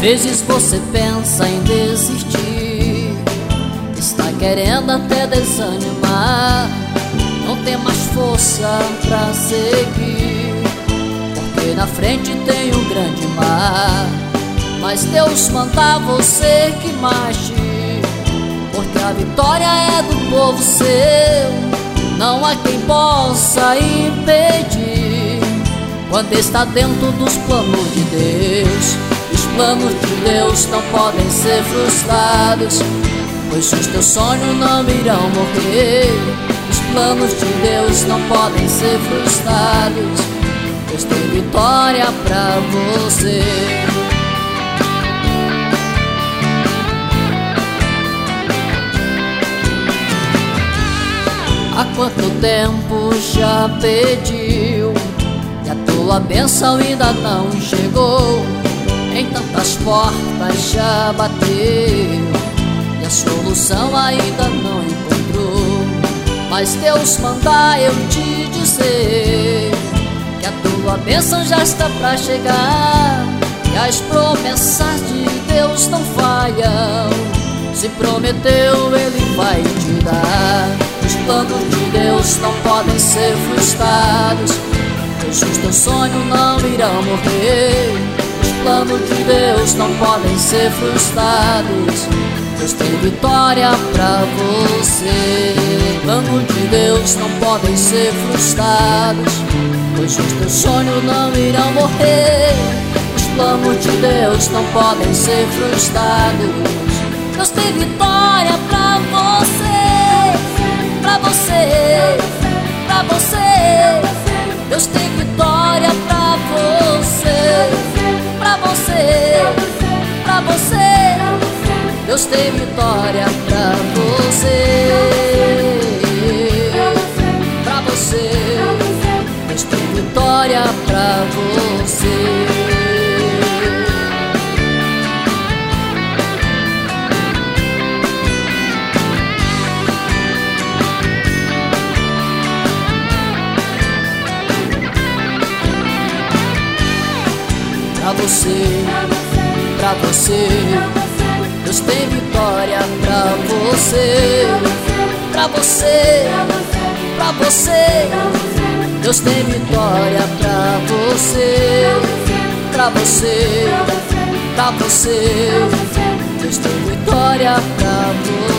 vezes você pensa em desistir, está querendo até desanimar, não tem mais força pra seguir, porque na frente tem um grande mar. Mas Deus manda você que marche, porque a vitória é do povo seu, não há quem possa impedir. Quando está dentro dos planos de Deus, os planos de Deus não podem ser frustrados, pois os teus sonhos não irão morrer. Os planos de Deus não podem ser frustrados, pois tem vitória pra você. Há quanto tempo já pediu e a tua bênção ainda não chegou? Em tantas portas já bateu e a solução ainda não encontrou. Mas Deus manda eu te dizer que a tua bênção já está pra chegar, e as promessas de Deus não falham. Se prometeu, Ele vai te dar. Os planos de Deus não podem ser frustrados, pois os teus sonhos não irão morrer. Os planos de Deus não podem ser frustrados, pois tem vitória pra você. Os planos de Deus não podem ser frustrados, pois os teus sonhos não irão morrer. Os planos de Deus não podem ser frustrados, Deus tem vitória pra você, pra você, pra você. Deus tem vitória pra você, pra você, pra você. Deus tem vitória pra você, pra você. Deus tem vitória pra você. Pra você, pra você, Deus tem vitória pra você, pra você, pra você. Deus tem vitória pra você, pra você, pra você. Deus tem vitória pra você.